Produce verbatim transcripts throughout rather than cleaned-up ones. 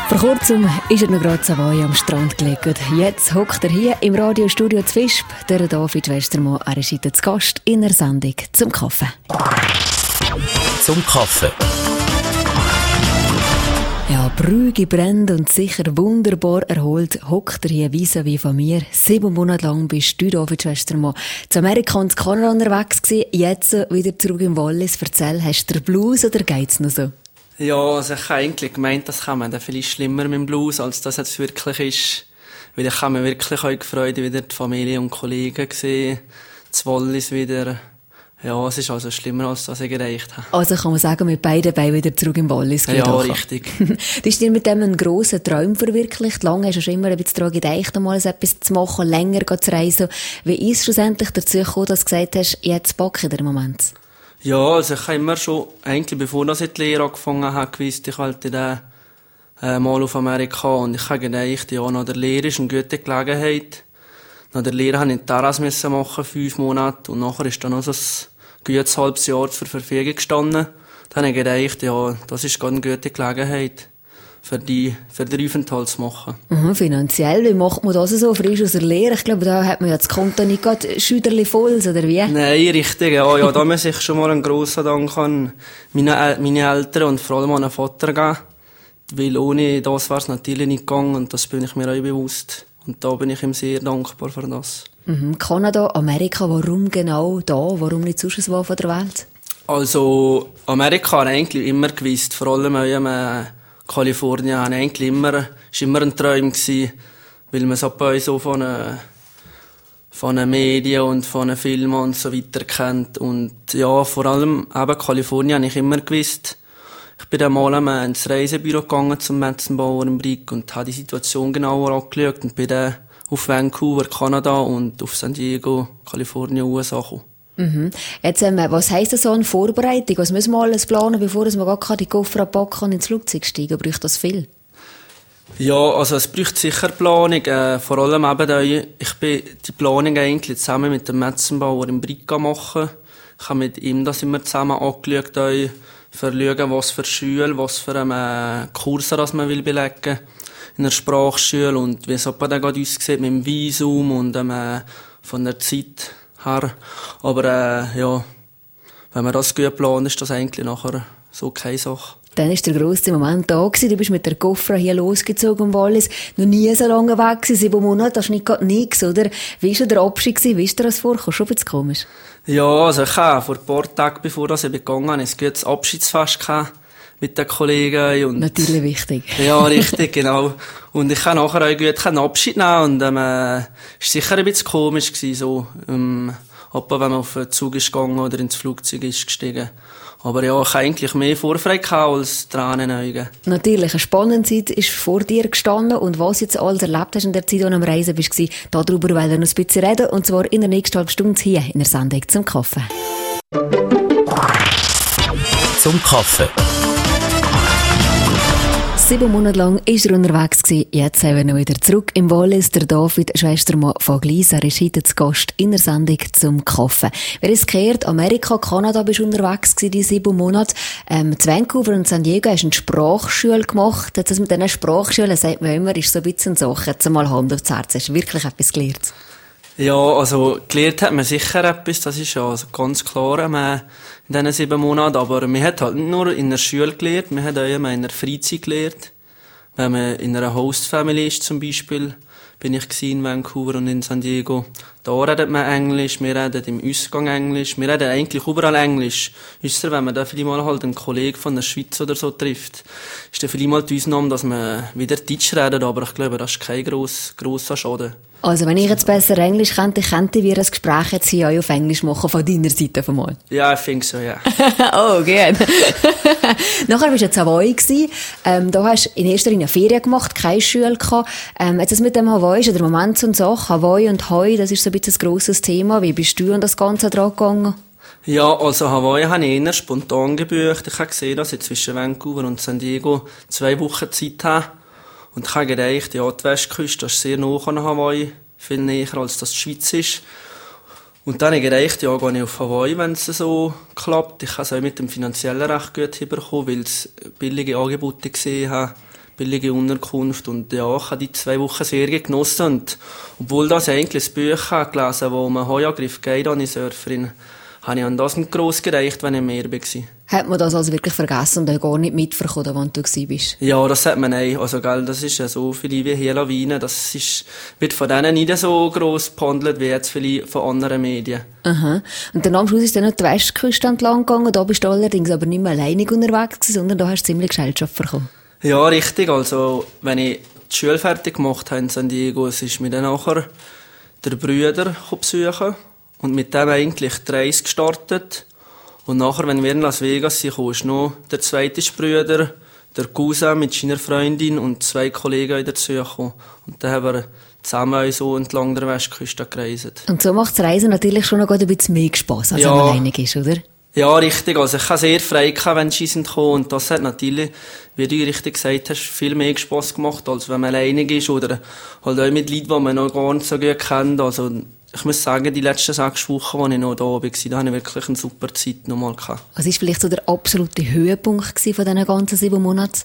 Vor kurzem ist er noch gerade zu Hawaii am Strand gelegt. Jetzt hockt er hier im Radiostudio zu Visp. Der David Westermann, er ist heute zu Gast in der Sendung «Zum Kaffee». «Zum Kaffee». Ja, Brügge brennt und sicher wunderbar erholt hockt er hier vis-à-vis von mir. Sieben Monate lang bist du, David Westermann, zu Amerika und zu Kanada unterwegs gewesen. Jetzt wieder zurück im Wallis. Erzähl, hast du den Blues oder geht's noch so? Ja, also ich habe eigentlich gemeint, das kann man dann vielleicht schlimmer mit dem Blues, als das jetzt wirklich ist. Weil ich habe mir wirklich auch gefreut, wieder die Familie und Kollegen gesehen, das Wallis wieder. Ja, es ist also schlimmer, als das ich erreicht habe. Also kann man sagen, mit beiden Beinen wieder zurück im Wallis gehen. Ja, richtig. Du hast dir mit dem einen grossen Traum verwirklicht. Lange hast du schon immer ein bisschen daran gedacht, einmal etwas zu machen, länger zu reisen. Wie ist es schlussendlich dazu gekommen, dass du gesagt hast, jetzt packe ich den Moment? Ja, also ich habe immer schon, eigentlich bevor ich die Lehre angefangen habe, gewusst, ich halte dann äh, mal auf Amerika und ich habe gedacht, ja, nach der Lehre ist eine gute Gelegenheit. Nach der Lehre musste ich Taras machen, fünf Monate, und nachher ist dann noch so ein gutes halbes Jahr zur Verfügung gestanden. Dann habe ich gedacht, ja, das ist gerade eine gute Gelegenheit, für die, für den Aufenthalt zu machen. Mhm, finanziell, wie macht man das so frisch aus der Lehre? Ich glaube, da hat man ja das Konto nicht gerade schüderli voll, oder wie? Nein, richtig, ja, ja, da muss ich schon mal einen grossen Dank an meine, meine Eltern und vor allem an meinen Vater geben. Weil ohne das wäre es natürlich nicht gegangen, und das bin ich mir auch bewusst. Und da bin ich ihm sehr dankbar für das. Mhm, Kanada, Amerika, warum genau da? Warum nicht sonst wo von der Welt? Also, Amerika habe ich eigentlich immer gewusst, vor allem auch in Kalifornien, habe ich eigentlich immer, ist immer ein Traum gewesen, weil man es bei uns so von den, von den Medien und von den Filmen und so weiter kennt. Und ja, vor allem eben Kalifornien habe ich immer gewusst. Ich bin dann mal ins Reisebüro gegangen zum Metzenbauer im Brick und habe die Situation genauer angeschaut und bin dann auf Vancouver, Kanada, und auf San Diego, Kalifornien, U S A gekommen. Mhm. Jetzt, ähm, was heisst das so eine Vorbereitung? Was müssen wir alles planen, bevor man gar die Koffer abpacken und ins Flugzeug steigen? Braucht das viel? Ja, also es braucht sicher Planung. Äh, vor allem eben da, ich bin die Planung eigentlich zusammen mit dem Metzenbauer im Brick machen. Ich habe mit ihm das immer zusammen angeschaut, da, für zu schauen, was für Schule, was für einen Kurs das man will belegen in der Sprachschule, und wie es dann gerade aussieht mit dem Visum und ähm, von der Zeit her. Aber äh, ja, wenn man das gut plant, ist das eigentlich nachher so keine Sache. Dann war der grosse Moment da gewesen. Du bist mit der Koffer hier losgezogen im Wallis. Noch nie so lange weg gewesen, sieben Monate, das ist nicht gerade nichts, oder? Wie war der Abschied gewesen? Wie ist dir das vorgekommen? Schon ein bisschen komisch. Ja, also ich habe vor ein paar Tagen, bevor ich begangen habe, ein gutes Abschiedsfest gehabt mit den Kollegen. Und natürlich wichtig. Ja, richtig, genau. Und ich kann nachher auch gut Abschied nehmen, und ähm, äh, ist sicher ein bisschen komisch gewesen, so, ähm, ob wenn man auf den Zug ist gegangen oder ins Flugzeug ist gestiegen. Aber ja, ich habe eigentlich mehr Vorfreude gehabt als Tränen in den Augen. Natürlich, eine spannende Zeit ist vor dir gestanden, und was du jetzt alles erlebt hast in der Zeit, als du am Reisen bist, darüber wollen wir noch ein bisschen reden, und zwar in der nächsten halben Stunde hier in der Sendung «Zum Kaffee». «Zum Kaffee». Sieben Monate lang war er unterwegs gewesen. Jetzt sind wir noch wieder zurück im Wallis. Der David Westermann von Gleis. Er ist heute zu Gast in der Sendung «Zum Kaffee». Wer es gehört, Amerika, Kanada bist du unterwegs gewesen, die sieben Monate. Ähm, zu Vancouver und San Diego hast du eine Sprachschule gemacht. Das mit diesen Sprachschulen, sagt man immer, ist so ein bisschen eine Sache. Jetzt mal Hand aufs Herz. Hast du wirklich etwas gelernt? Ja, also gelernt hat man sicher etwas, das ist ja also ganz klar ähm, in diesen sieben Monaten, aber man hat halt nicht nur in der Schule gelernt, man hat auch immer in der Freizeit gelernt. Wenn man in einer Host-Family ist zum Beispiel, bin ich in Vancouver und in San Diego. Da redet man Englisch, wir reden im Ausgang Englisch, wir reden eigentlich überall Englisch. Ausser wenn man da vielleicht mal halt einen Kollegen von der Schweiz oder so trifft, ist dann vielleicht mal die Ausnahme, dass man wieder Deutsch redet, aber ich glaube, das ist kein gross, grosser Schaden. Also, wenn ich jetzt besser Englisch könnte, könnte wir ein Gespräch jetzt hier auf Englisch machen, von deiner Seite von mal. Ja, ich denke so, ja. Oh, gut. Nachher warst du in Hawaii gewesen. Ähm, da hast du in erster Linie Ferien gemacht, keine Schule gehabt. Ähm, jetzt das mit dem Hawaii ist oder Moment so eine Sache. Hawaii und Heu, das ist so ein bisschen ein grosses Thema. Wie bist du an das Ganze dran gegangen? Ja, also Hawaii habe ich eher spontan gebucht. Ich habe gesehen, dass ich zwischen Vancouver und San Diego zwei Wochen Zeit habe. Und ich habe gedacht, ja, die Westküste ist sehr nah an Hawaii, viel näher als das die Schweiz ist. Und dann habe ich gedacht, ja, gehe ich auf Hawaii, wenn es so klappt. Ich habe es auch mit dem Finanziellen recht gut hinbekommen, weil es billige Angebote gesehen habe. billige Unterkunft und ja, ich habe die zwei Wochen sehr genossen und obwohl das eigentlich ein Buch gelesen habe, wo man Heuangriff geht an die Surferin, habe ich an das nicht gross gereicht, wenn ich mehr war. Hat man das also wirklich vergessen und auch gar nicht mitverkommen, wo du warst? Ja, das hat man nicht. Also, gell, das ist ja so viel wie hier Lawine. Das ist, wird von denen nicht so gross behandelt wie jetzt vielleicht von anderen Medien. Aha. Und dann am Schluss ist dann noch die Westküste entlang gegangen. Da bist du allerdings aber nicht mehr alleinig unterwegs gewesen, sondern da hast du ziemlich Gesellschaft bekommen. Ja, richtig. Also, wenn ich die Schule fertig gemacht habe in San Diego, es ist mir dann nachher der Bruder besuchen und mit dem eigentlich die Reise gestartet. Und nachher, wenn wir in Las Vegas sind, ist noch der zweite Bruder, der Cousin mit seiner Freundin und zwei Kollegen dazu gekommen. Und dann haben wir zusammen so entlang der Westküste gereist. Und so macht das Reisen natürlich schon noch ein bisschen mehr Spass, als ja. wenn man alleinig ist, oder? Ja, richtig. Also ich habe sehr frei gehabt, wenn sie sind gekommen. Und das hat natürlich, wie du richtig gesagt hast, viel mehr Spass gemacht, als wenn man alleinig ist oder halt auch mit Leuten, die man noch gar nicht so gut kennt. Also ich muss sagen, die letzten sechs Wochen, als ich noch da war, da hatte ich wirklich eine super Zeit nochmal gehabt. Was war vielleicht so der absolute Höhepunkt von diesen ganzen sieben Monaten?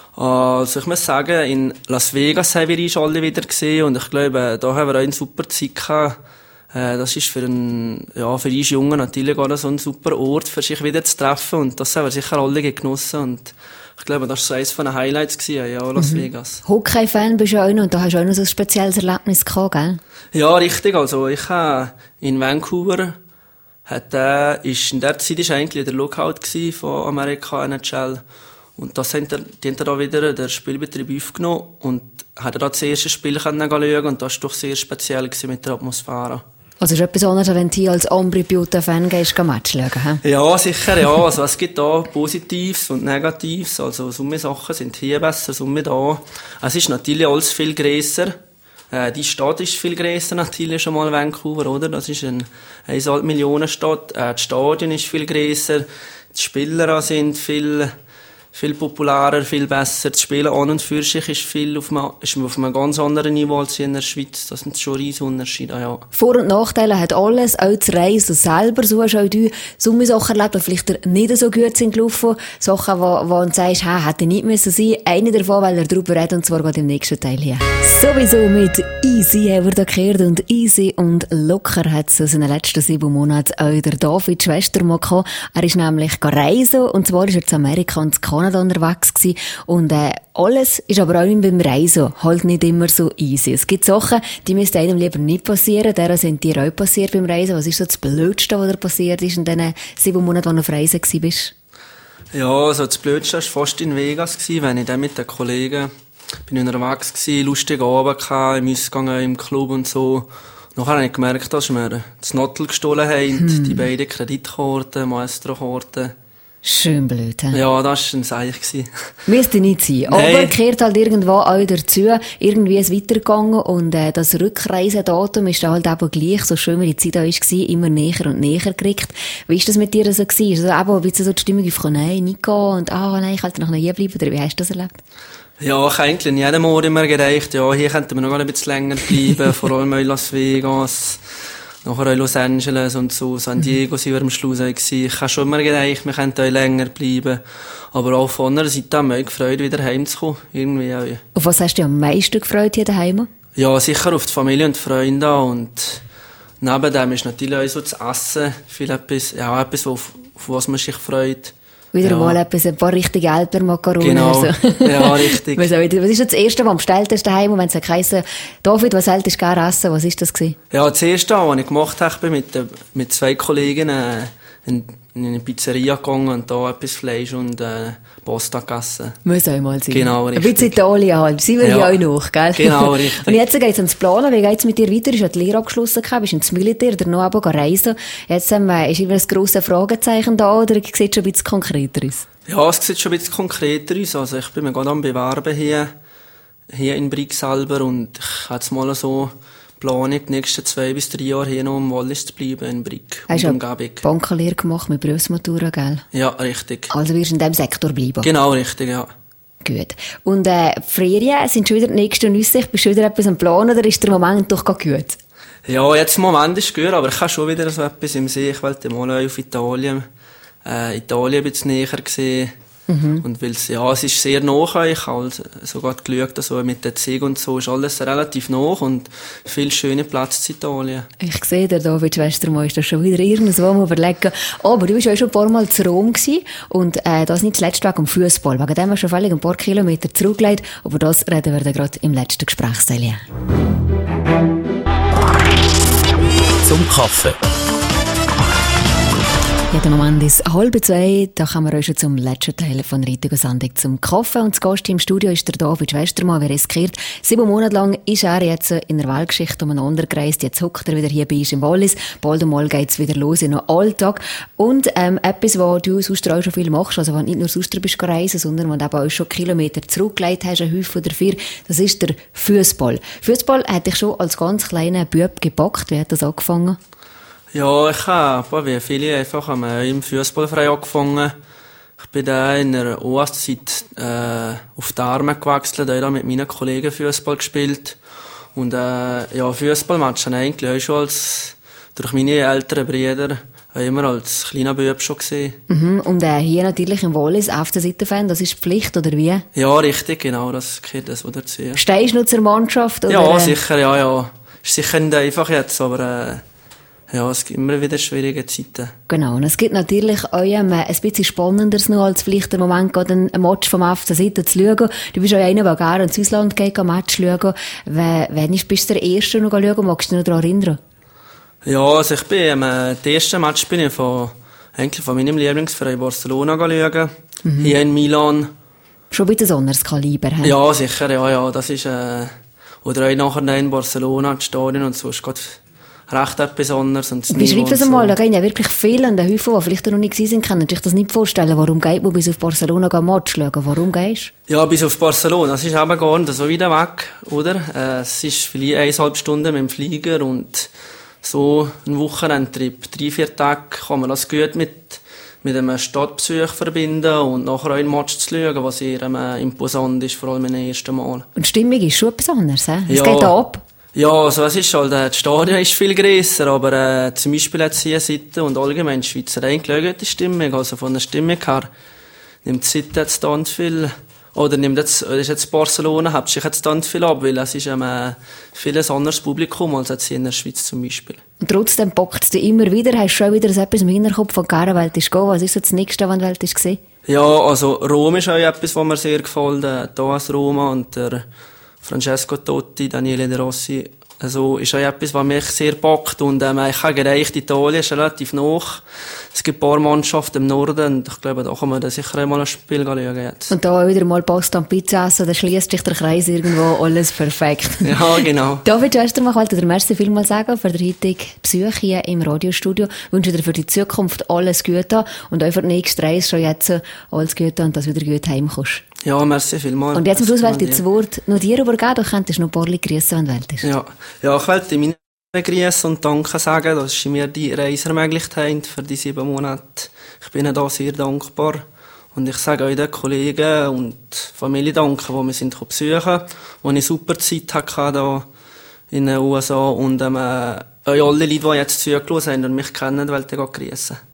Also ich muss sagen, in Las Vegas haben wir uns alle wieder gesehen und ich glaube, da haben wir auch eine super Zeit gehabt. Das ist für einen, ja, für uns Jungen natürlich auch so ein super Ort, für sich wieder zu treffen und das haben wir sicher alle genossen und ich glaube, das war so eines von den Highlights gewesen, ja, Las mhm. Vegas. Hockey-Fan bist du auch noch und da hast du auch noch so ein spezielles Erlebnis gehabt, gell? Ja, richtig, also ich habe in Vancouver, hat, äh, ist, in der Zeit war eigentlich der Lookout von Amerika N H L und das haben die haben da wieder den Spielbetrieb aufgenommen und hat da das erste Spiel schauen und das war doch sehr speziell mit der Atmosphäre. Also ist etwas anderes, wenn du hier als Ambri-Beauty-Fan gehst, ein Match schauen, he? Ja, sicher, ja. Also es gibt da Positives und Negatives. Also somme Sachen sind hier besser, somme da. Es ist natürlich alles viel grösser. Äh, die Stadt ist viel grösser natürlich schon mal Vancouver, oder? Das ist eine eine Komma fünf Millionen Stadt. Äh, das Stadion ist viel grösser. Die Spieler sind viel viel popularer, viel besser. Das Spielen an und für sich ist viel auf einem, ist auf einem ganz anderen Niveau als in der Schweiz. Das sind schon riesige Unterschiede, ja. Vor- und Nachteile hat alles, auch das Reisen selber. So hast auch du so Sachen erlebt, die vielleicht nicht so gut sind gelaufen. Sachen, wo, wo du sagst, hey, hätte nicht müssen sein. Eine davon, weil er darüber redet, und zwar geht im nächsten Teil hier. Sowieso mit Easy haben wir da gehört und easy und locker hat es in den letzten sieben Monaten auch der David Schwestermann gehabt. Er ist nämlich reisen und zwar ist er zu Amerika und zu Kanada unterwegs gewesen. Und äh, alles ist aber auch beim Reisen halt nicht immer so easy. Es gibt Sachen, die müssten einem lieber nicht passieren. Deren sind dir auch passiert beim Reisen. Was ist so das Blödste, was dir passiert ist in diesen sieben Monaten, wo du auf Reisen gewesen bist? Ja, also das Blödste war fast in Vegas gewesen, wenn ich dann mit den Kollegen bin unterwegs gewesen, lustige Abend gehabt, im Ausgang im Club und so. Nachher habe ich gemerkt, dass wir das Nottel gestohlen haben, hm. die beiden Kreditkarten, Maestro-Karten. Schön blöd, he? Ja, das war ein Seich. Müsste nicht sein. Aber Nein. Kehrt halt irgendwo auch dazu. Irgendwie ist es weitergegangen und äh, das Rückreisedatum ist halt eben gleich, so schön wie die Zeit auch war, immer näher und näher gekriegt. Wie war das mit dir so gewesen? Also eben ein bisschen so die Stimmung aufgekommen, nein, nicht gehen und ah, nein, ich halte noch hier bleiben. Oder wie hast du das erlebt? Ja, ich habe eigentlich in jedem Ort immer gedacht, ja, hier könnten wir noch ein bisschen länger bleiben, vor allem in Las Vegas. Nachher auch Los Angeles und so, San Diego sind wir am Schluss auch gewesen. Ich habe schon immer gedacht, wir könnten auch länger bleiben. Aber auch von einer Seite haben wir mich gefreut, wieder heimzukommen. Irgendwie auch. Auf was hast du dich am meisten gefreut hier daheim? Ja, sicher auf die Familie und die Freunde. Und neben dem ist natürlich auch so das Essen viel etwas, ja, etwas, auf, auf was man sich freut. Wieder ja. mal etwas, ein paar richtige Älter-Makaronen. Genau, so. Ja, richtig. Was ist das Erste, was du bestellt hast daheim? Und wenn es heisst, David, was solltest du gerne essen? Was war das gewesen? Ja, das Erste, was ich gemacht habe, bin mit, mit zwei Kollegen äh, in, in eine Pizzeria gegangen und da etwas Fleisch und äh, Pasta gegessen. Muss auch mal sein. Genau, richtig. Ein bisschen Italien halt. Sind wir ja auch noch, gell? Genau, richtig. Und jetzt geht es ums Planen. Wie geht es mit dir weiter? Du hast die Lehre abgeschlossen, bist ins Militär oder noch aber reisen. Jetzt ähm, ist immer ein grosses Fragezeichen da oder sieht es schon ein bisschen konkreter aus? Ja, es sieht schon ein bisschen konkreter aus. Also ich bin mir gerade am Bewerben hier, hier in Brig selber und ich habe jetzt mal so plane, die nächsten zwei bis drei Jahre hier noch im Wallis zu bleiben, in Brig und Umgebung. Hast du Bankenlehre gemacht mit Berufsmatura, gell? Ja, richtig. Also wirst du in diesem Sektor bleiben? Genau, richtig, ja. Gut. Und äh, Ferien sind schon wieder die nächsten Aussicht? Bist du wieder etwas am Plan oder ist der Moment doch gut? Ja, jetzt im Moment ist es gut, aber ich habe schon wieder so etwas im See. Ich wollte mal auf Italien. Äh, Italien ein bisschen näher gesehen. Mhm. Und weil's, ja, es ist sehr nah, ich habe halt sogar geschaut, also mit der Zug und so ist alles relativ nah und viel schöne Plätze in Italien. Ich sehe, der David Schwestermann ist da schon wieder irgendwo am Überlegen. Aber du bist ja schon ein paar Mal zu Rom gewesen und äh, das nicht zuletzt wegen dem Fußball. Wegen dem hast du schon völlig ein paar Kilometer zurückgelegt. Aber das reden wir dann gerade im letzten Gesprächsteil. Zum Kaffee. Ja, der Moment ist halb zwei. Da kommen wir auch schon zum letzten Teil von der heutigen Sendung zum Kaffee. Und das Gast im Studio ist der David Schwestermann. Wer riskiert? Sieben Monate lang ist er jetzt in der Weltgeschichte umeinander gereist. Jetzt hockt er wieder hier bei uns im Wallis. Bald einmal geht's wieder los in den Alltag. Und ähm, etwas, was du sonst auch schon viel machst, also wenn du nicht nur sonst bist reisen, sondern wenn du eben auch schon Kilometer zurückgelegt hast, ein Häufchen oder vier, das ist der Fußball. Fußball hat dich schon als ganz kleiner Bub gepackt. Wie hat das angefangen? Ja, ich habe, wie viele, einfach im Fußballverein angefangen. Ich bin dann in der O A S-Zeit äh, auf die Arme gewechselt, da mit meinen Kollegen Fußball gespielt. Und äh, ja, Fußballmatch habe ich eigentlich auch schon als, durch meine älteren Brüder immer als kleiner Bub schon gesehen. Mhm, und äh, hier natürlich im Wallis, F C Seitenfan, das ist Pflicht, oder wie? Ja, richtig, genau, das gehört das wieder zu. Stehst du noch zur Mannschaft? Oder? Ja, sicher, ja, ja. Ist sicher nicht einfach jetzt, aber äh, ja, es gibt immer wieder schwierige Zeiten. Genau, und es gibt natürlich auch ähm, ein bisschen Spannenderes noch, als vielleicht der Moment, gerade ein Match vom F C Seiten zu schauen. Du bist auch einer, der gerne ins Ausland geht, ein Match schauen. Wann bist du der Erste noch schauen? Magst du dich noch daran erinnern? Ja, also ich bin, ähm, das erste Match bin ich von, eigentlich von meinem Lieblingsverein Barcelona schauen. Mhm. Hier in Milan. Schon ein bisschen anderes Kaliber, he? Ja, sicher, ja, ja, das ist, äh, oder auch nachher in Barcelona, das Stadion und so, ist gerade recht etwas anderes. Und beschreib das einmal, so. Da gehen ja wirklich viele an den Häufen, die vielleicht noch nicht gewesen sind, können sich das nicht vorstellen. Warum geht man bis auf Barcelona ein Match schauen? Warum gehst du? Ja, bis auf Barcelona. Es ist eben gar nicht so weit weg, oder? Äh, es ist vielleicht eineinhalb Stunden mit dem Flieger und so ein Wochenendtrip. Drei, vier Tage kann man das gut mit, mit einem Stadtbesuch verbinden und nachher auch ein Match zu schauen, was sehr äh, imposant ist, vor allem im ersten Mal. Und die Stimmung ist schon etwas anderes, he? Es ja. geht da ab. Ja, also es ist halt, äh, das Stadion ist viel grösser, aber äh, zum Beispiel hat sie Seite und allgemein die Schweizer eigentlich auch gute Stimmung. Also von der Stimmung her nimmt die Seite jetzt dann viel, oder nimmt jetzt, ist jetzt Barcelona, hebt sich jetzt dann viel ab, weil es ist ähm, äh, viel ein anderes Publikum als jetzt hier in der Schweiz zum Beispiel. Und trotzdem packt es dich immer wieder, hast du schon wieder etwas im Hinterkopf von der Welt ist gehen. Was ist so das Nächste, was die Welt ist gesehen? Ja, also Rom ist auch etwas, was mir sehr gefällt, der Thomas Roma und der Francesco Totti, Daniele De Rossi, also ist auch etwas, was mich sehr packt und ähm, ich habe gereicht, Italien ist relativ noch. Es gibt ein paar Mannschaften im Norden und ich glaube, da kann man dann sicher einmal ein Spiel schauen jetzt. Und da wieder mal Pasta und Pizza essen, dann schließt sich der Kreis irgendwo, alles perfekt. Ja, genau. David Schwestermann, ich wollte dir merci vielmals sagen für den heutigen Besuch hier im Radiostudio. Ich wünsche dir für die Zukunft alles Gute und auch für die nächste Reise schon jetzt alles Gute und dass du wieder gut heimkommst. Ja, merci vielmals. Und jetzt am Schluss wollte ich das Wort noch dir übergeben, du könntest noch ein paar grüßen, wenn du willst. Ja, ja, ich wollte meine grüßen und Danke sagen, dass sie mir die Reise ermöglicht haben für die sieben Monate. Ich bin ihnen da sehr dankbar. Und ich sage auch den Kollegen und Familie Danke, die wir sind besuchen, wo ich super Zeit hatte hier in den U S A und ähm, auch alle Leute, die jetzt zugelassen haben und mich kennen, wollte ich grüßen.